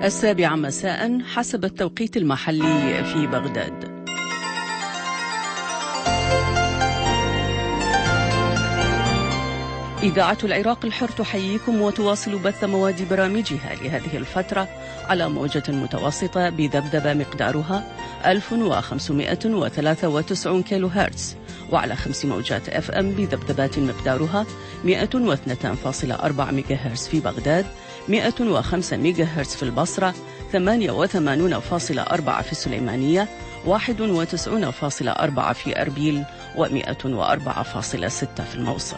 7 مساء حسب التوقيت المحلي في بغداد. إذاعة العراق الحر تحييكم وتواصل بث مواد برامجها لهذه الفترة على موجة متوسطة بذبذبة مقدارها 1593 كيلو هرتز، وعلى 5 موجات FM بذبذبات مقدارها 102.4 ميجا هرتز في بغداد، 105 ميجا هرتز في البصرة، 88.4 في السليمانية، 91.4 في أربيل، و104.6 في الموصل.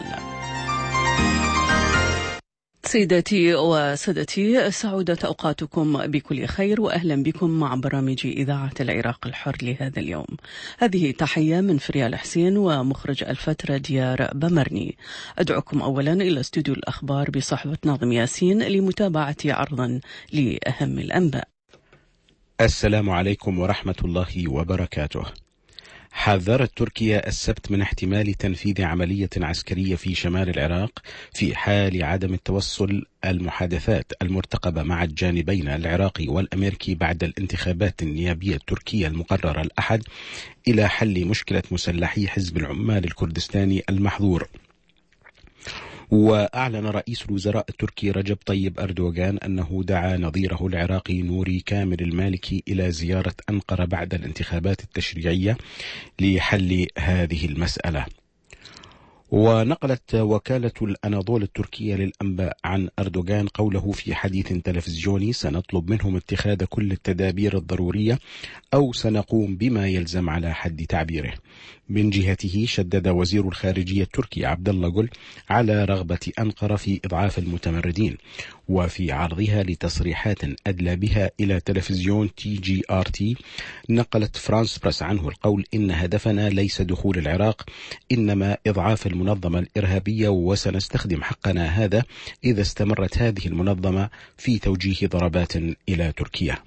سيداتي وسادتي، سعودت أوقاتكم بكل خير، وأهلا بكم مع برامج إذاعة العراق الحر لهذا اليوم. هذه تحية من فريال حسين ومخرج الفترة ديار بمرني. أدعوكم أولا إلى استوديو الأخبار بصحبة ناظم ياسين لمتابعة عرضا لأهم الأنباء. السلام عليكم ورحمة الله وبركاته. حذرت تركيا السبت من احتمال تنفيذ عملية عسكرية في شمال العراق في حال عدم التوصل المحادثات المرتقبة مع الجانبين العراقي والأمريكي بعد الانتخابات النيابية التركية المقررة الأحد إلى حل مشكلة مسلحي حزب العمال الكردستاني المحظور. وأعلن رئيس الوزراء التركي رجب طيب أردوغان أنه دعا نظيره العراقي نوري كامل المالكي إلى زيارة أنقرة بعد الانتخابات التشريعية لحل هذه المسألة. ونقلت وكالة الأناضول التركية للأنباء عن أردوغان قوله في حديث تلفزيوني: سنطلب منهم اتخاذ كل التدابير الضرورية أو سنقوم بما يلزم على حد تعبيره. من جهته شدد وزير الخارجية التركي عبد الله جل على رغبة أنقرة في إضعاف المتمردين، وفي عرضها لتصريحات أدلى بها إلى تلفزيون TGRT نقلت فرانس بريس عنه القول: إن هدفنا ليس دخول العراق، إنما إضعاف المنظمة الإرهابية، وسنستخدم حقنا هذا إذا استمرت هذه المنظمة في توجيه ضربات إلى تركيا.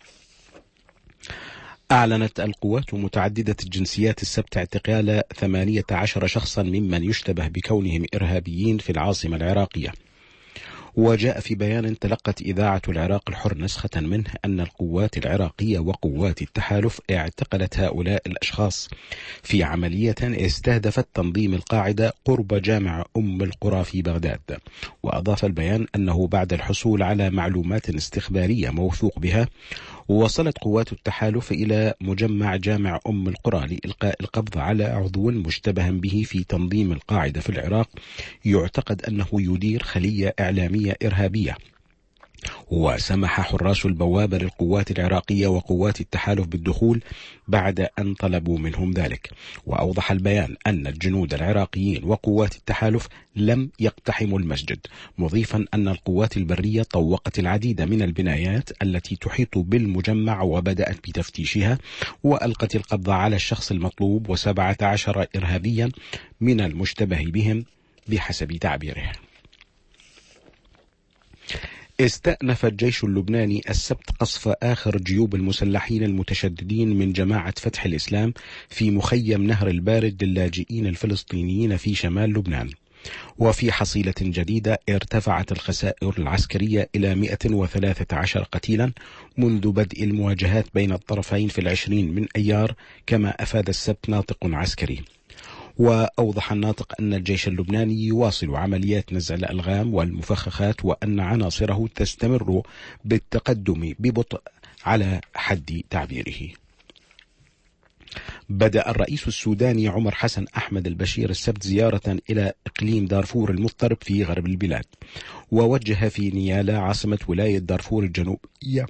أعلنت القوات متعددة الجنسيات السبت اعتقال 18 شخصا ممن يشتبه بكونهم إرهابيين في العاصمة العراقية. وجاء في بيان تلقت إذاعة العراق الحر نسخة منه أن القوات العراقية وقوات التحالف اعتقلت هؤلاء الأشخاص في عملية استهدفت تنظيم القاعدة قرب جامع أم القرى في بغداد. وأضاف البيان أنه بعد الحصول على معلومات استخبارية موثوق بها، وصلت قوات التحالف إلى مجمع جامع أم القرى لإلقاء القبض على عضو مشتبه به في تنظيم القاعدة في العراق، يعتقد أنه يدير خلية إعلامية إرهابية. وسمح حراس البوابة للقوات العراقية وقوات التحالف بالدخول بعد أن طلبوا منهم ذلك. وأوضح البيان أن الجنود العراقيين وقوات التحالف لم يقتحموا المسجد، مضيفا أن القوات البرية طوقت العديد من البنايات التي تحيط بالمجمع وبدأت بتفتيشها، وألقت القبض على الشخص المطلوب و17 إرهابيا من المشتبه بهم بحسب تعبيره. استأنف الجيش اللبناني السبت قصف آخر جيوب المسلحين المتشددين من جماعة فتح الإسلام في مخيم نهر البارد للاجئين الفلسطينيين في شمال لبنان. وفي حصيلة جديدة ارتفعت الخسائر العسكرية إلى 113 قتيلا منذ بدء المواجهات بين الطرفين في 20 من أيار، كما أفاد السبت ناطق عسكري. وأوضح الناطق أن الجيش اللبناني يواصل عمليات نزع الألغام والمفخخات، وأن عناصره تستمر بالتقدم ببطء على حد تعبيره. بدأ الرئيس السوداني عمر حسن أحمد البشير السبت زيارة إلى إقليم دارفور المضطرب في غرب البلاد، ووجه في نيالا عاصمة ولاية دارفور الجنوبية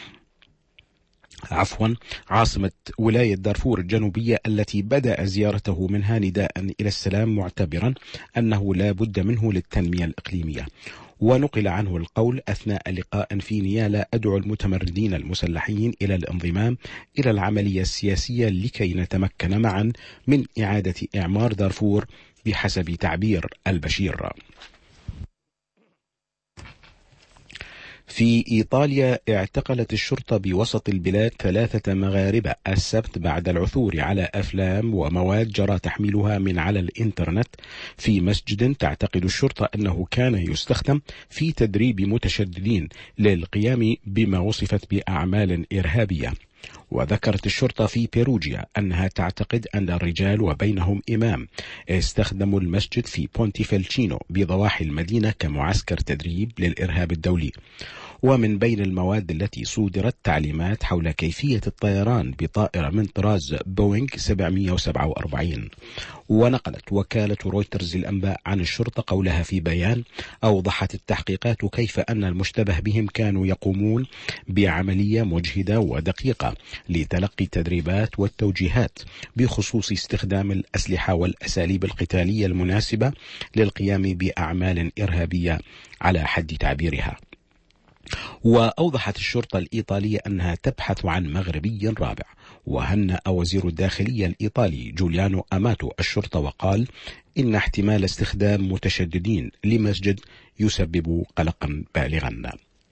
عاصمة ولاية دارفور الجنوبية التي بدأ زيارته منها نداء إلى السلام، معتبرا أنه لا بد منه للتنمية الإقليمية. ونقل عنه القول أثناء لقاء في نيالا: أدعو المتمردين المسلحين إلى الانضمام إلى العملية السياسية لكي نتمكن معا من إعادة إعمار دارفور بحسب تعبير البشير. في إيطاليا اعتقلت الشرطة بوسط البلاد 3 مغاربة السبت بعد العثور على أفلام ومواد جرى تحميلها من على الإنترنت في مسجد تعتقد الشرطة أنه كان يستخدم في تدريب متشددين للقيام بما وصفت بأعمال إرهابية. وذكرت الشرطة في بيروجيا أنها تعتقد أن الرجال وبينهم إمام استخدموا المسجد في بونتيفيلتشينو بضواحي المدينة كمعسكر تدريب للإرهاب الدولي. ومن بين المواد التي صدرت تعليمات حول كيفية الطيران بطائرة من طراز بوينغ 747. ونقلت وكالة رويترز الأنباء عن الشرطة قولها في بيان: أوضحت التحقيقات كيف أن المشتبه بهم كانوا يقومون بعملية مجهدة ودقيقة لتلقي التدريبات والتوجيهات بخصوص استخدام الأسلحة والأساليب القتالية المناسبة للقيام بأعمال إرهابية على حد تعبيرها. وأوضحت الشرطة الإيطالية أنها تبحث عن مغربي رابع. وهنأ وزير الداخلية الإيطالي جوليانو أماتو الشرطة وقال إن احتمال استخدام متشددين لمسجد يسبب قلقا بالغا.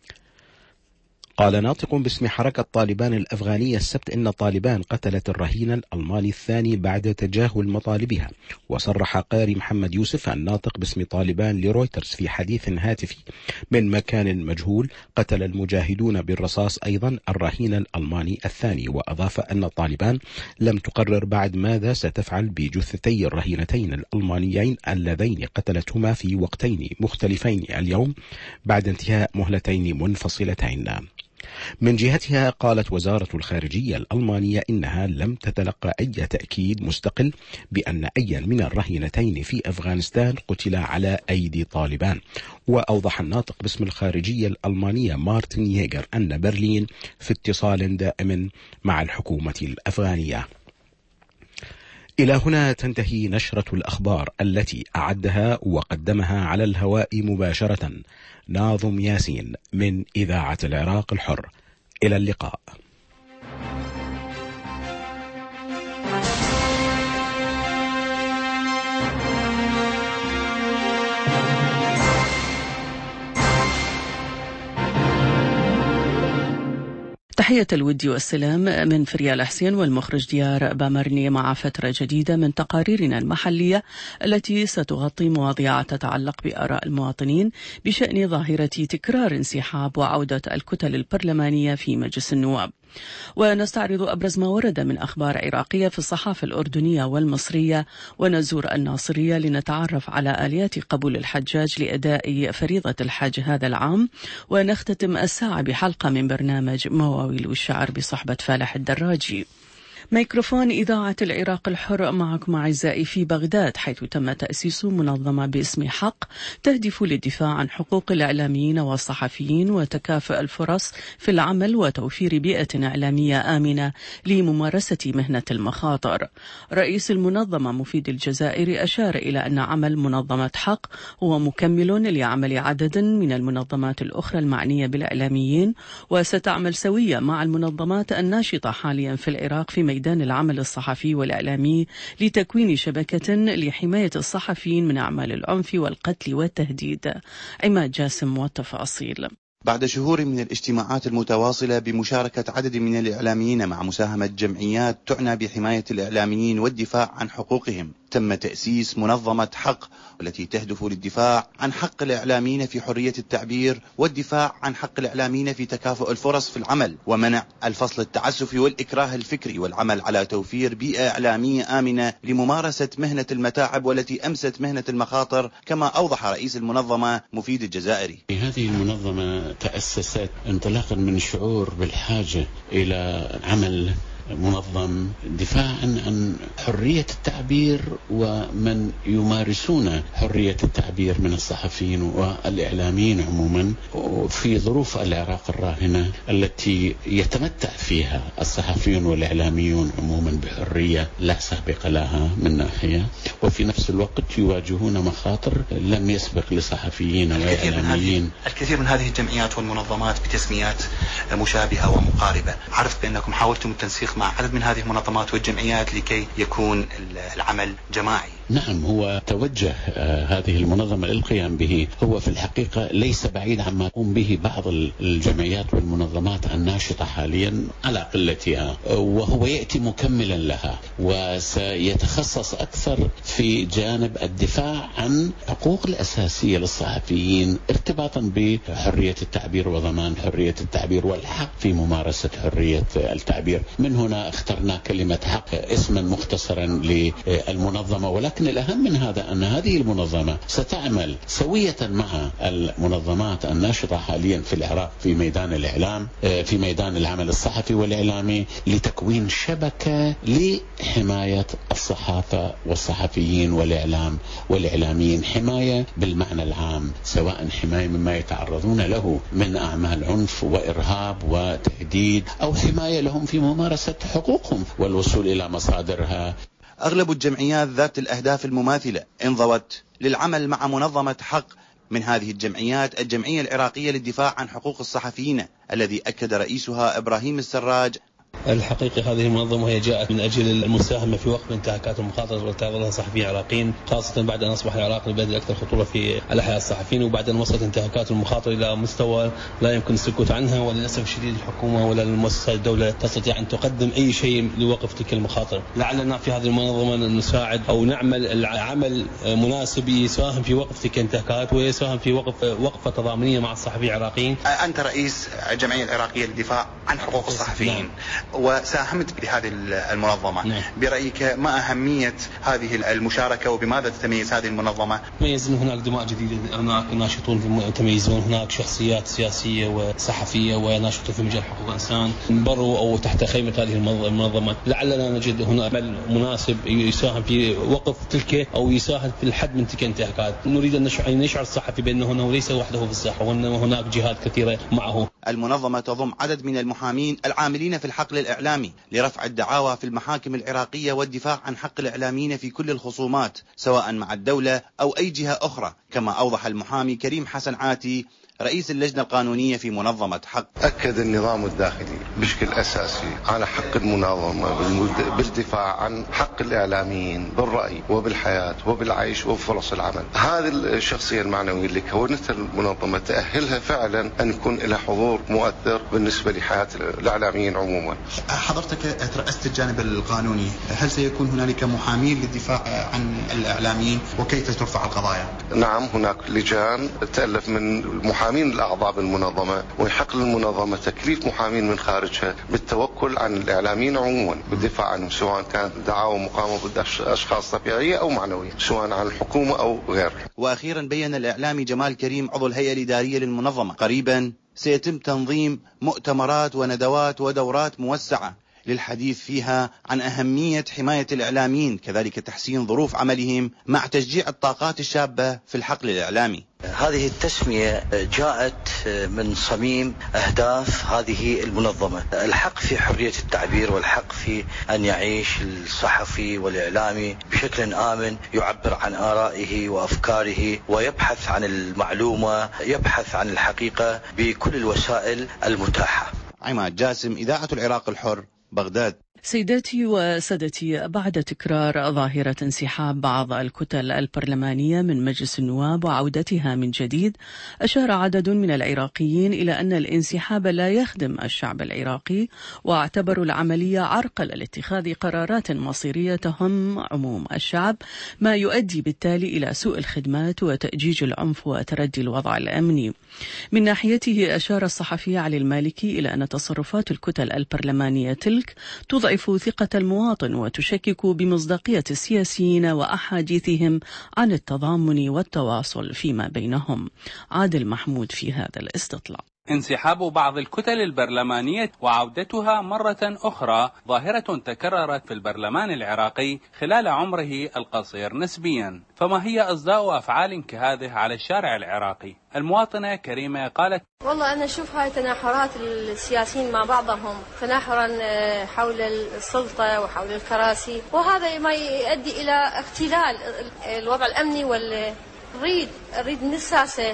قال ناطق باسم حركة طالبان الأفغانية السبت إن طالبان قتلت الرهين الألماني الثاني بعد تجاهل مطالبها. وصرح قاري محمد يوسف الناطق باسم طالبان لرويترز في حديث هاتفي من مكان مجهول: قتل المجاهدون بالرصاص أيضا الرهين الألماني الثاني. وأضاف أن طالبان لم تقرر بعد ماذا ستفعل بجثتي الرهينتين الألمانيين اللذين قتلتهما في وقتين مختلفين اليوم بعد انتهاء مهلتين منفصلتين. من جهتها قالت وزارة الخارجية الألمانية إنها لم تتلقى أي تأكيد مستقل بأن أي من الرهينتين في أفغانستان قتل على أيدي طالبان. وأوضح الناطق باسم الخارجية الألمانية مارتن ييغر أن برلين في اتصال دائم مع الحكومة الأفغانية. إلى هنا تنتهي نشرة الأخبار التي أعدها وقدمها على الهواء مباشرة ناظم ياسين من إذاعة العراق الحر. إلى اللقاء. تحية الود والسلام من فريال حسين والمخرج ديار بامرني مع فترة جديدة من تقاريرنا المحلية التي ستغطي مواضيع تتعلق بآراء المواطنين بشأن ظاهرة تكرار انسحاب وعودة الكتل البرلمانية في مجلس النواب. ونستعرض أبرز ما ورد من أخبار عراقية في الصحافة الأردنية والمصرية، ونزور الناصرية لنتعرف على آليات قبول الحجاج لأداء فريضة الحج هذا العام، ونختتم الساعة بحلقة من برنامج مواويل الشعر بصحبة فالح الدراجي. ميكروفون إذاعة العراق الحر معكم أعزائي في بغداد، حيث تم تأسيس منظمة باسم حق تهدف للدفاع عن حقوق الإعلاميين والصحفيين وتكافؤ الفرص في العمل وتوفير بيئة إعلامية آمنة لممارسة مهنة المخاطر. رئيس المنظمة مفيد الجزائري أشار إلى أن عمل منظمة حق هو مكمل لعمل عدد من المنظمات الأخرى المعنية بالإعلاميين، وستعمل سوية مع المنظمات الناشطة حاليا في العراق في ميدان العمل الصحفي والإعلامي لتكوين شبكة لحماية الصحفيين من أعمال العنف والقتل والتهديد. عماد جاسم والتفاصيل. بعد شهور من الاجتماعات المتواصلة بمشاركة عدد من الإعلاميين مع مساهمة جمعيات تعنى بحماية الإعلاميين والدفاع عن حقوقهم، تم تأسيس منظمة حق والتي تهدف للدفاع عن حق الإعلاميين في حرية التعبير والدفاع عن حق الإعلاميين في تكافؤ الفرص في العمل ومنع الفصل التعسفي والإكراه الفكري، والعمل على توفير بيئة إعلامية آمنة لممارسة مهنة المتاعب والتي أمست مهنة المخاطر، كما أوضح رئيس المنظمة مفيد الجزائري. هذه المنظمة تأسست انطلاقا من شعور بالحاجة إلى عمل منظم دفاعا عن حرية التعبير ومن يمارسون حرية التعبير من الصحفيين والإعلاميين عموما في ظروف العراق الراهنة التي يتمتع فيها الصحفيون والإعلاميون عموما بحرية لا سابق لها من ناحية، وفي نفس الوقت يواجهون مخاطر لم يسبق لصحفيين وإعلاميين. الكثير من هذه الجمعيات والمنظمات بتسميات مشابهة ومقاربة. عرفت بأنكم حاولتم التنسيق مع عدد من هذه المنظمات والجمعيات لكي يكون العمل جماعي. نعم، هو توجه هذه المنظمة للقيام به هو في الحقيقة ليس بعيد عما يقوم به بعض الجمعيات والمنظمات الناشطة حاليا على قلتها، وهو يأتي مكملا لها وسيتخصص أكثر في جانب الدفاع عن حقوق الأساسية للصحفيين ارتباطا بحرية التعبير وضمان حرية التعبير والحق في ممارسة حرية التعبير. من هنا اخترنا كلمة حق اسما مختصرا للمنظمة، ولكن الأهم من هذا أن هذه المنظمة ستعمل سوية مع المنظمات الناشطة حاليا في العراق في ميدان الإعلام، في ميدان العمل الصحفي والإعلامي، لتكوين شبكة لحماية الصحافة والصحفيين والإعلام والإعلاميين، حماية بالمعنى العام، سواء حماية مما يتعرضون له من أعمال عنف وإرهاب وتهديد، أو حماية لهم في ممارسة حقوقهم والوصول إلى مصادرها. أغلب الجمعيات ذات الأهداف المماثلة انضوت للعمل مع منظمة حق. من هذه الجمعيات الجمعية العراقية للدفاع عن حقوق الصحفيين، الذي أكد رئيسها إبراهيم السراج. الحقيقة هذه المنظمة هي جاءت من أجل المساهمة في وقف انتهاكات المخاطرة والتي تعرض الصحفيين العراقيين، خاصة بعد أن أصبح العراق البلد الأكثر خطورة على حياة الصحفيين، وبعد أن وصلت انتهاكات المخاطرة إلى مستوى لا يمكن السكوت عنها. وللأسف الشديد الحكومة ولا المؤسسات الدولة تستطيع أن تقدم أي شيء لوقف تلك المخاطر. لعلنا في هذه المنظمة نساعد أو نعمل عمل مناسب يساهم في وقف تلك الانتهاكات ويساهم في وقفة تضامنية مع الصحفيين العراقيين. أنت رئيس الجمعية العراقية للدفاع عن حقوق الصحفيين. نعم. وساهمت بهذه المنظمة. نعم. برأيك ما أهمية هذه المشاركة وبماذا تتميز هذه المنظمة؟ تميز أن هناك دماء جديدة، هناك ناشطون متميزون، هناك شخصيات سياسية وصحفية وناشطون في مجال حقوق الإنسان بروا أو تحت خيمة هذه المنظمة. لعلنا نجد هنا عمل مناسب يساهم في وقف تلك أو يساهم في الحد من تلك الانتهاكات. نريد أن نشعر الصحفي بأنه ليس وحده في الساحة وأن هناك جهات كثيرة معه. المنظمة تضم عدد من المحامين العاملين في الحقل الإعلامي لرفع الدعاوى في المحاكم العراقية والدفاع عن حق الإعلاميين في كل الخصومات سواء مع الدولة أو أي جهة أخرى، كما أوضح المحامي كريم حسن عاتي رئيس اللجنة القانونية في منظمة حق. أكد النظام الداخلي بشكل أساسي على حق المنظمة بالدفاع عن حق الإعلاميين بالرأي وبالحياة وبالعيش وبفرص العمل. هذه الشخصية المعنوية اللي كونتها المنظمة تأهلها فعلا أن يكون لها حضور مؤثر بالنسبة لحياة الإعلاميين عموما. حضرتك ترأست الجانب القانوني، هل سيكون هنالك محامين للدفاع عن الإعلاميين وكيف ترفع القضايا؟ نعم، هناك لجان تألف من محامين الأعضاء بالمنظمة، ويحق للمنظمة تكليف محامين من خارجها بالتوكل عن الإعلاميين عموما بالدفاع عنهم، سواء كانت دعاوى مقامة ضد أشخاص طبيعية أو معنوية، سواء عن الحكومة أو غيرها. وأخيرا بيّن الإعلامي جمال كريم عضو الهيئة الإدارية للمنظمة قريبا سيتم تنظيم مؤتمرات وندوات ودورات موسعة للحديث فيها عن أهمية حماية الإعلاميين، كذلك تحسين ظروف عملهم مع تشجيع الطاقات الشابة في الحقل الإعلامي. هذه التسمية جاءت من صميم أهداف هذه المنظمة، الحق في حرية التعبير والحق في أن يعيش الصحفي والإعلامي بشكل آمن، يعبر عن آرائه وأفكاره ويبحث عن المعلومة، يبحث عن الحقيقة بكل الوسائل المتاحة. عماد جاسم، إذاعة العراق الحر، بغداد. سيداتي وسادتي، بعد تكرار ظاهرة انسحاب بعض الكتل البرلمانية من مجلس النواب وعودتها من جديد، أشار عدد من العراقيين إلى أن الانسحاب لا يخدم الشعب العراقي، واعتبروا العملية عرقلة لاتخاذ قرارات مصيرية تهم عموم الشعب، ما يؤدي بالتالي إلى سوء الخدمات وتأجيج العنف وتردي الوضع الأمني. من ناحيته أشار الصحفي علي المالكي إلى أن تصرفات الكتل البرلمانية تلك تضعف ثقة المواطن وتشكك بمصداقية السياسيين وأحاديثهم عن التضامن والتواصل فيما بينهم. عادل محمود في هذا الاستطلاع. انسحاب بعض الكتل البرلمانية وعودتها مرة أخرى ظاهرة تكررت في البرلمان العراقي خلال عمره القصير نسبيا، فما هي أصداء أفعال كهذه على الشارع العراقي؟ المواطنة كريمة قالت: والله أنا أشوف هاي تناحرات السياسيين مع بعضهم، تناحرا حول السلطة وحول الكراسي، وهذا ما يؤدي إلى اختلال الوضع الأمني نريد من الساسة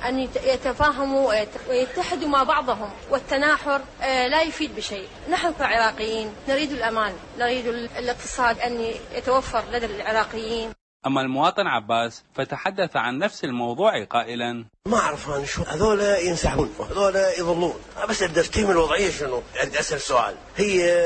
أن يتفاهموا ويتحدوا مع بعضهم، والتناحر لا يفيد بشيء. نحن كعراقيين نريد الأمان، نريد الاقتصاد أن يتوفر لدى العراقيين. أما المواطن عباس فتحدث عن نفس الموضوع قائلا: ما أعرف أنا شو هذولا ينسحبون وهذولا يظلون، بس أبدأ أفتهم الوضعية شنو. عندي أسأل سؤال، هي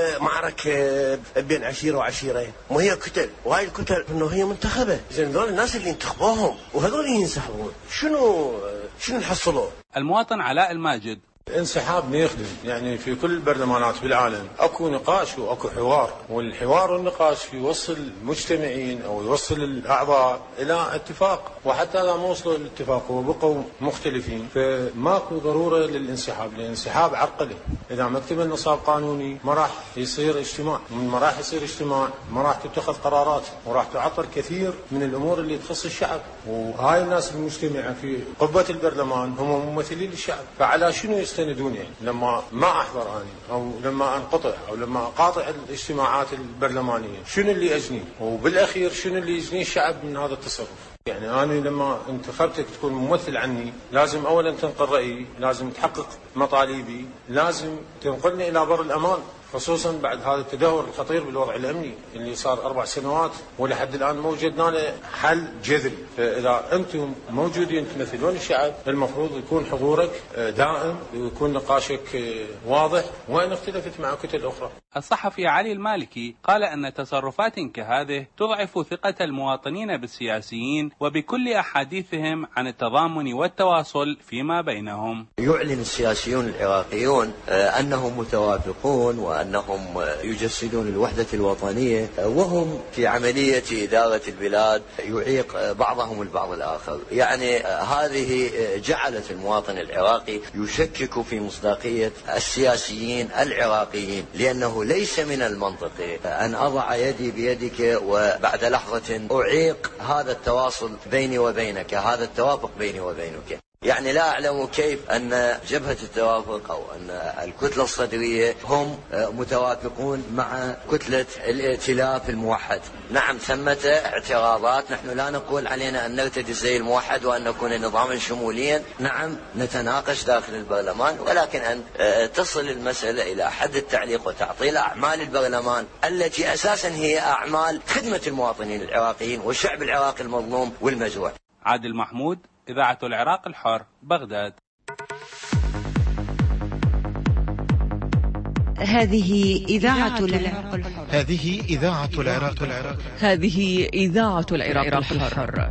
معركة بين عشيرة وعشيرين وهي كتل، وهاي الكتل إنه هي منتخبة، زين هذول الناس اللي انتخبوهم وهذول ينسحبون شنو نحصلوه؟ المواطن علاء الماجد: انسحاب ما يخدم، يعني في كل البرلمانات بالعالم اكو نقاش واكو حوار، والحوار والنقاش يوصل المجتمعين او يوصل الاعضاء الى اتفاق، وحتى اذا ما وصلوا للاتفاق وبقوا مختلفين فماكو ضروره للانسحاب. الانسحاب عرقله، اذا ما اكتمل نصاب قانوني ما راح يصير اجتماع، ما راح يصير اجتماع ما راح تتخذ قرارات، وراح تعطل كثير من الامور اللي تخص الشعب. وهاي الناس المجتمعه في قبه البرلمان هم ممثلين للشعب، فعلى شنو يستندون؟ يعني لما ما احضر انا او لما انقطع او لما اقاطع الاجتماعات البرلمانيه شنو اللي اجني؟ وبالاخير شنو اللي يجني الشعب من هذا التصرف؟ يعني أنا لما انتخبتك تكون ممثل عني لازم أولا تنقل رأيي، لازم تحقق مطالبي، لازم تنقلني إلى بر الأمان، خصوصا بعد هذا التدهور الخطير بالوضع الأمني اللي صار 4 سنوات ولحد الآن ما وجدنا له حل جذري. فإذا أنتم موجودين تمثلون الشعب المفروض يكون حضورك دائم ويكون نقاشك واضح، وإن اختلفت مع كتل أخرى. الصحفي علي المالكي قال أن تصرفات كهذه تضعف ثقة المواطنين بالسياسيين وبكل أحاديثهم عن التضامن والتواصل فيما بينهم. يعلن السياسيون العراقيون أنهم متوافقون وأنهم يجسدون الوحدة الوطنية، وهم في عملية إدارة البلاد يعيق بعضهم البعض الآخر. يعني هذه جعلت المواطن العراقي يشكك في مصداقية السياسيين العراقيين، لأنه ليس من المنطقي أن أضع يدي بيدك وبعد لحظة أعيق هذا التواصل بيني وبينك، هذا التوافق بيني وبينك. يعني لا أعلم كيف أن جبهة التوافق أو أن الكتلة الصدرية هم متوافقون مع كتلة الائتلاف الموحد. نعم ثمة اعتراضات، نحن لا نقول علينا أن نرتدي زي الموحد وأن نكون نظاما شموليا، نعم نتناقش داخل البرلمان، ولكن أن تصل المسألة إلى حد التعليق وتعطيل أعمال البرلمان التي أساسا هي أعمال خدمة المواطنين العراقيين والشعب العراقي المظلوم والمجروح. عادل محمود، إذاعة العراق الحر، بغداد. هذه إذاعة العراق الحر. هذه إذاعة العراق الحر. هذه إذاعة العراق الحر.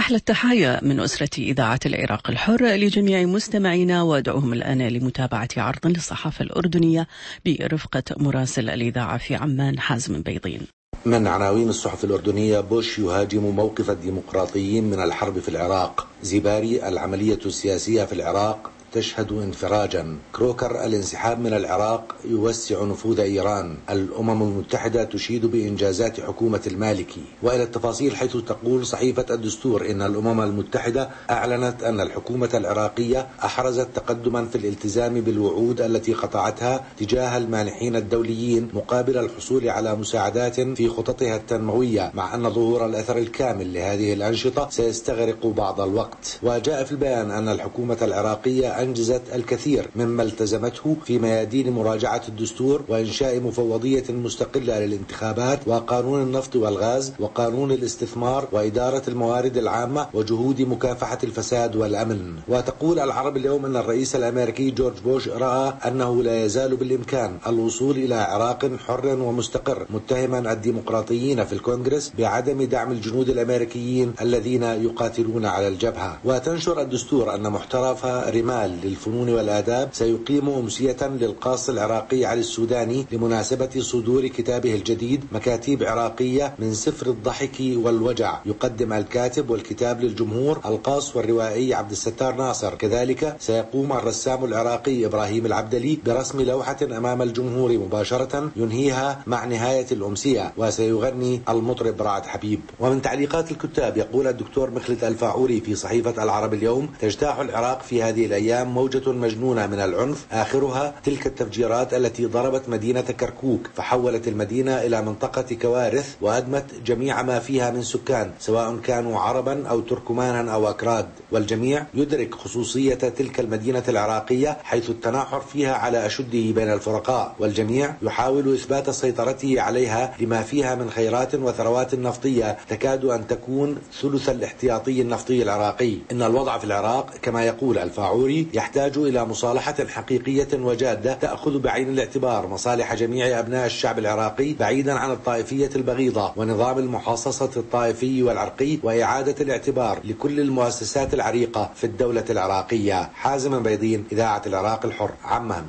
وأحلى التحايا من أسرة إذاعة العراق الحر لجميع مستمعينا، وادعوهم الآن لمتابعة عرض للصحافة الأردنية برفقة مراسل الإذاعة في عمان حازم بيضين. من عناوين الصحف الأردنية: بوش يهاجم موقف الديمقراطيين من الحرب في العراق. زباري: العملية السياسية في العراق تشهد انفراجا. كروكر: الانسحاب من العراق يوسع نفوذ إيران. الأمم المتحدة تشيد بإنجازات حكومة المالكي. وإلى التفاصيل، حيث تقول صحيفة الدستور إن الأمم المتحدة أعلنت أن الحكومة العراقية أحرزت تقدما في الالتزام بالوعود التي قطعتها تجاه المانحين الدوليين مقابل الحصول على مساعدات في خططها التنموية، مع أن ظهور الأثر الكامل لهذه الأنشطة سيستغرق بعض الوقت. وجاء في البيان أن الحكومة العراقية أنجزت الكثير مما التزمته في ميادين مراجعة الدستور وإنشاء مفوضية مستقلة للانتخابات وقانون النفط والغاز وقانون الاستثمار وإدارة الموارد العامة وجهود مكافحة الفساد والأمن. وتقول العرب اليوم أن الرئيس الأمريكي جورج بوش رأى أنه لا يزال بالإمكان الوصول إلى عراق حر ومستقر، متهما الديمقراطيين في الكونغرس بعدم دعم الجنود الأمريكيين الذين يقاتلون على الجبهة. وتنشر الدستور أن محترف رمال للفنون والآداب سيقيم أمسية للقاص العراقي علي السوداني لمناسبة صدور كتابه الجديد مكاتيب عراقية من سفر الضحك والوجع. يقدم الكاتب والكتاب للجمهور القاص والروائي عبد الستار ناصر. كذلك سيقوم الرسام العراقي إبراهيم العبدلي برسم لوحة أمام الجمهور مباشرة ينهيها مع نهاية الأمسية، وسيغني المطرب رعد حبيب. ومن تعليقات الكتاب يقول الدكتور مخلد الفاعوري في صحيفة العرب اليوم: تجتاح العراق في هذه الأيام موجة مجنونة من العنف، آخرها تلك التفجيرات التي ضربت مدينة كركوك فحولت المدينة إلى منطقة كوارث وأدمت جميع ما فيها من سكان، سواء كانوا عربا أو تركمانا أو أكراد. والجميع يدرك خصوصية تلك المدينة العراقية حيث التناحر فيها على أشده بين الفرقاء، والجميع يحاول إثبات سيطرته عليها لما فيها من خيرات وثروات نفطية تكاد أن تكون ثلث الاحتياطي النفطي العراقي. إن الوضع في العراق كما يقول الفاعوري يحتاج إلى مصالحة حقيقية وجادة تأخذ بعين الاعتبار مصالح جميع أبناء الشعب العراقي بعيدا عن الطائفية البغيضة ونظام المحاصصة الطائفي والعرقي، وإعادة الاعتبار لكل المؤسسات العريقة في الدولة العراقية. حازم بيضين، إذاعة العراق الحر، عمان.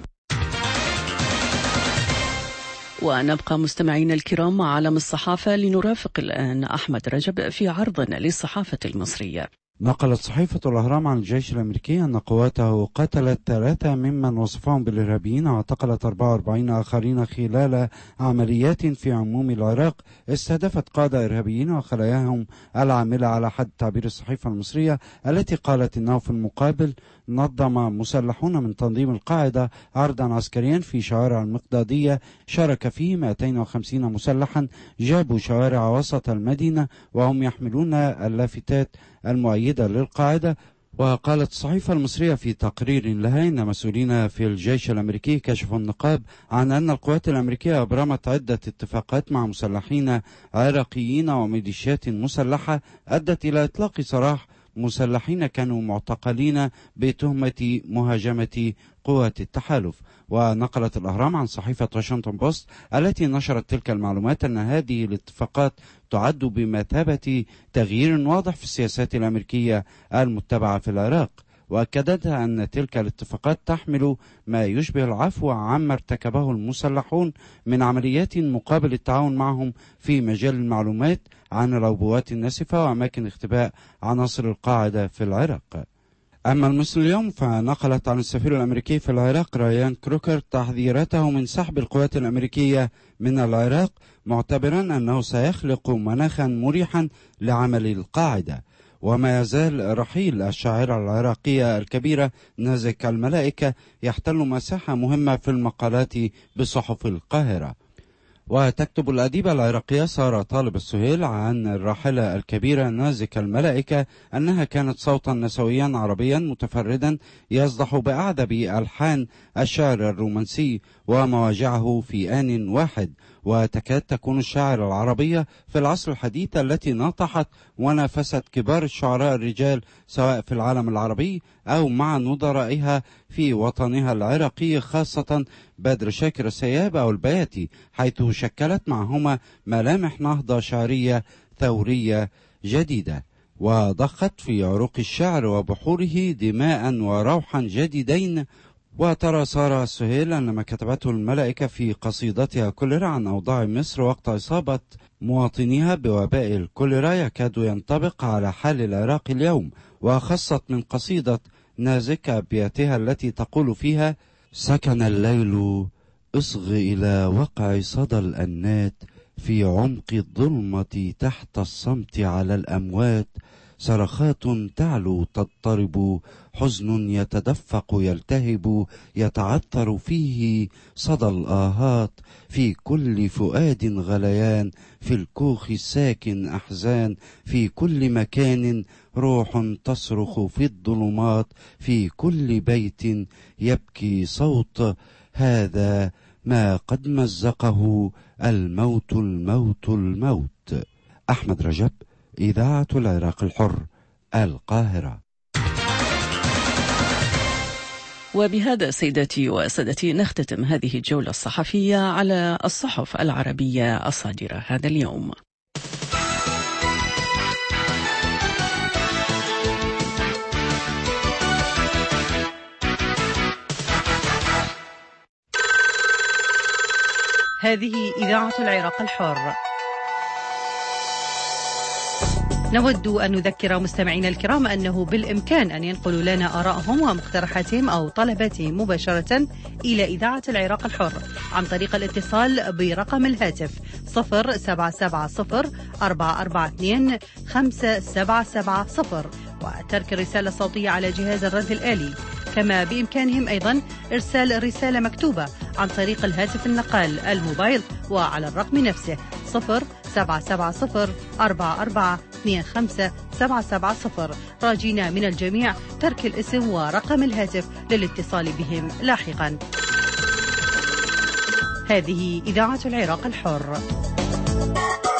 ونبقى مستمعين الكرام مع عالم الصحافة لنرافق الآن أحمد رجب في عرض للصحافة المصرية. نقلت صحيفة الأهرام عن الجيش الأمريكي أن قواته قتلت 3 ممن وصفهم بالإرهابيين واعتقلت 44 آخرين خلال عمليات في عموم العراق استهدفت قادة إرهابيين وخلاياهم العاملة، على حد تعبير الصحيفة المصرية التي قالت إنه في المقابل نظم مسلحون من تنظيم القاعدة عرضا عسكريا في شوارع المقدادية شارك فيه 250 مسلحا جابوا شوارع وسط المدينة وهم يحملون اللافتات المؤيدة للقاعدة. وقالت الصحيفة المصرية في تقرير لها إن مسؤولين في الجيش الأمريكي كشفوا النقاب عن أن القوات الأمريكية أبرمت عدة اتفاقات مع مسلحين عراقيين وميليشيات مسلحة أدت إلى إطلاق سراح مسلحين كانوا معتقلين بتهمة مهاجمة قوات التحالف. ونقلت الأهرام عن صحيفة واشنطن بوست التي نشرت تلك المعلومات أن هذه الاتفاقات تعد بمثابة تغيير واضح في السياسات الأمريكية المتبعة في العراق، وأكدت أن تلك الاتفاقات تحمل ما يشبه العفو عما ارتكبه المسلحون من عمليات مقابل التعاون معهم في مجال المعلومات عن العبوات الناسفة وأماكن اختباء عناصر القاعدة في العراق. أما المصري اليوم فنقلت عن السفير الأمريكي في العراق رايان كروكر تحذيراته من سحب القوات الأمريكية من العراق، معتبرا أنه سيخلق مناخا مريحا لعمل القاعدة. وما يزال رحيل الشاعرة العراقية الكبيرة نازك الملائكة يحتل مساحة مهمة في المقالات بصحف القاهرة. وتكتب الأديبة العراقية سارة طالب السهيل عن الراحلة الكبيرة نازك الملائكة أنها كانت صوتا نسويا عربيا متفردا يصدح بأعذب ألحان الشعر الرومانسي ومواجعه في آن واحد، وتكاد تكون الشاعر العربية في العصر الحديث التي ناطحت ونافست كبار الشعراء الرجال سواء في العالم العربي أو مع نظرائها في وطنها العراقي، خاصة بدر شاكر السياب أو البياتي، حيث شكلت معهما ملامح نهضة شعرية ثورية جديدة. وضخت في عروق الشعر وبحوره دماء وروحا جديدين. وترى سارة سهيل أن ما كتبته الملائكة في قصيدتها كوليرا عن أوضاع مصر وقت إصابة مواطنيها بوباء الكوليرا يكاد ينطبق على حال العراق اليوم، وخصت من قصيدة نازك أبياتها التي تقول فيها: سكن الليل اصغ إلى وقع صدى الأنات، في عمق الظلمة تحت الصمت على الأموات، صرخات تعلو تضطرب، حزن يتدفق يلتهب، يتعثر فيه صدى الآهات، في كل فؤاد غليان، في الكوخ الساكن أحزان، في كل مكان روح تصرخ في الظلمات، في كل بيت يبكي صوت، هذا ما قد مزقه الموت الموت الموت. أحمد رجب، إذاعة العراق الحر، القاهرة. وبهذا سيداتي وسادتي نختتم هذه الجولة الصحفية على الصحف العربية الصادرة هذا اليوم. هذه إذاعة العراق الحر. نود أن نذكر مستمعينا الكرام أنه بالإمكان أن ينقلوا لنا آرائهم ومقترحاتهم أو طلباتهم مباشرة إلى إذاعة العراق الحر عن طريق الاتصال برقم الهاتف 0770-442-57770 وترك الرسالة الصوتية على جهاز الرد الآلي. كما بإمكانهم أيضا إرسال رسالة مكتوبة عن طريق الهاتف النقال الموبايل وعلى الرقم نفسه 0770-4425-770 راجينا من الجميع ترك الاسم ورقم الهاتف للاتصال بهم لاحقا. هذه إذاعة العراق الحر.